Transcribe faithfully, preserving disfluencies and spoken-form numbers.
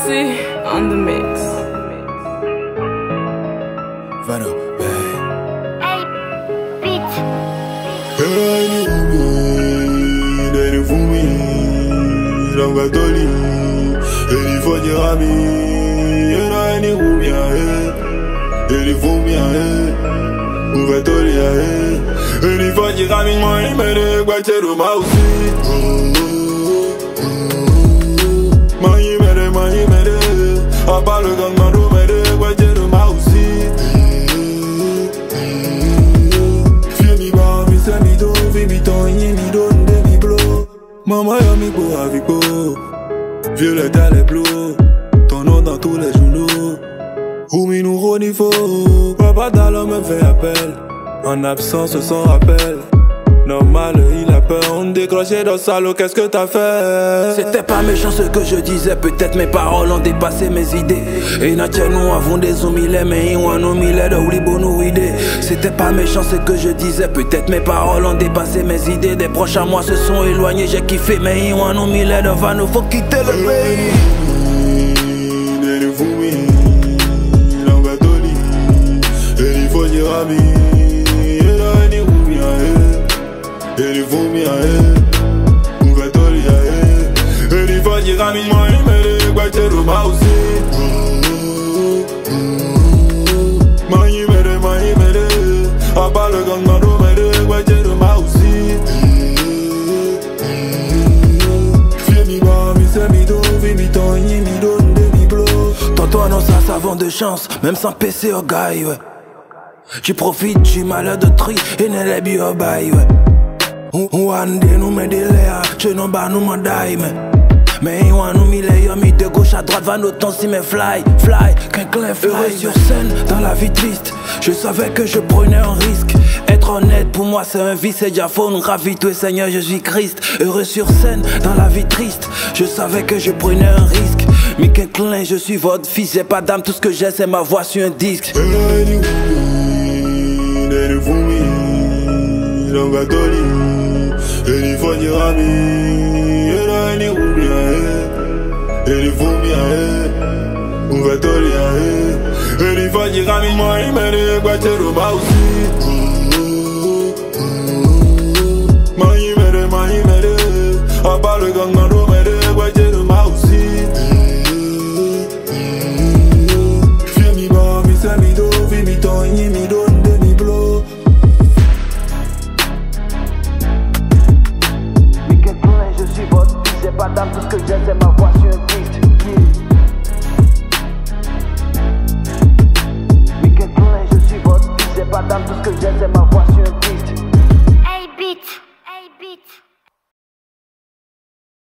Moussi on the mix. Vano, hey. Hey, bitch. Hey, Nene Fumi, Langatoli, Eli Fonye Rami, Yena Eni Rumia, Eli Fumia, Uvetoli, Eli Fonye Rami, Mani Mene, Guachero Moussi. Mani Mene, Mani Mene, Abba le gang Mano Mene, Guachero Moussi. Maman y'a mis beau avec beau, violette à les bleus, ton nom dans tous les journaux. Oumi nous renifo, papa Dallon me fait appel, en absence sans rappel. Normal, il a peur, on décrochait dans le salaud, qu'est-ce que t'as fait? C'était pas méchant ce que je disais, peut-être mes paroles ont dépassé mes idées. Et Natia nous avons des omilets, mais ils ont un omilet de oulibono idée. C'était pas méchant ce que je disais, peut-être mes paroles ont dépassé mes idées. Des proches à moi se sont éloignés, j'ai kiffé, mais ils ont un omilet de vano, faut quitter le pays. Eli Fumia, Uvetoli, Eli Fonye Rami, Mani Mene, Guachero Moussi. Mani Mene, Mani Mene, Abba le gang Mano Mene, Guachero Moussi. Fie mi ba, mi se mi do, vi mi ton, yi mi don, de mi blo. Tonton annonce un savant de chance, même sans P C au gars, ouais. J'y profite du malheur de tri, et ne l'ai bien au bail, ouais. One day nous me délai, je n'en bats nous m'en die, mais mais il y nous mille y'a mis de gauche à droite, va nos temps si me fly, fly, qu'un clin fly. Heureux sur scène, dans la vie triste, je savais que je prenais un risque. Être honnête pour moi c'est un vice, c'est déjà faune, ravito Seigneur je suis Christ. Heureux sur scène, dans la vie triste, je savais que je prenais un risque. Mais qu'un clin, je suis votre fils, j'ai pas d'âme, tout ce que j'ai c'est ma voix sur un disque. Eli Fonye Rami, Yena Eni Rumia, Eli Fumia, Uvetoli, Eli Fonye Rami, Mani Mene, Guachero Moussi. Mani Mene, Mani Mene, Abba le gang Mano Mene, Guachero Moussi. Fie mi ba, mi se mi do, vi mi ton, yi mi don, de mi blo. Je suis votre fils, j'ai pas d'âme, tout ce que j'ai c'est ma voix sur un disque. Mais quel clin, je suis votre fils, j'ai pas d'âme, tout ce que j'ai c'est ma voix sur un disque. Hey, bitch.